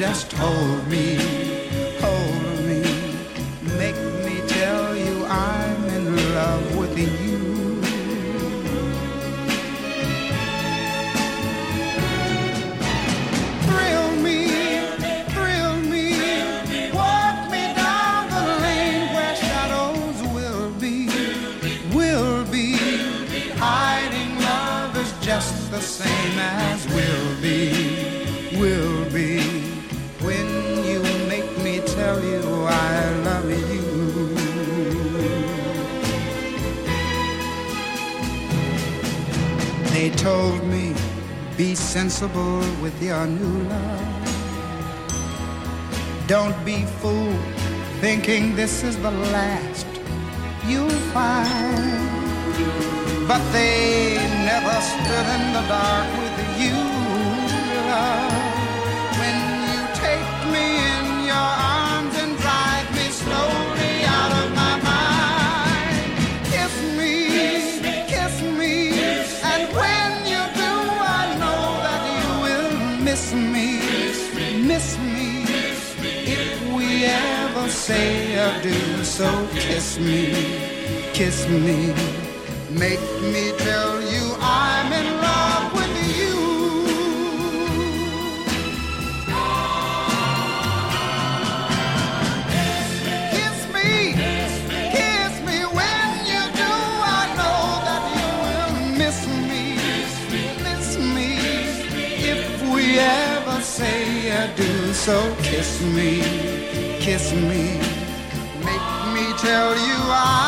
just hold me, hold me. Make me tell you I'm in love with you. Thrill me, thrill me. Walk me down the lane where shadows will be. Hiding love is just the same as will be. When you make me tell you I love you. They told me, be sensible with your new love. Don't be fooled thinking this is the last you'll find. But they never stood in the dark with you, love. When you take me in your arms and drive me slowly out of my mind. Kiss me, kiss me, and when you do, I know that you will miss me, miss me. If we ever say adieu, so kiss me, kiss me. Make me tell you I'm in love with you. Kiss me, kiss me. When you do, I know that you will miss me, miss me. If we ever say adieu, so kiss me, kiss me. Make me tell you